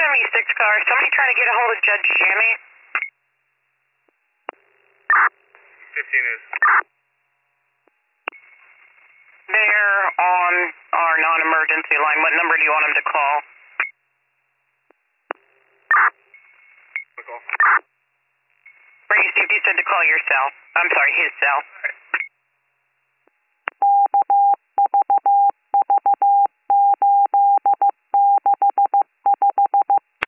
76 car. Somebody trying to get a hold of Judge Shammy? 15 is. They're on our non-emergency line. What number do you want them to call? Call. Brady Steve, you said to call your cell. I'm sorry, his cell.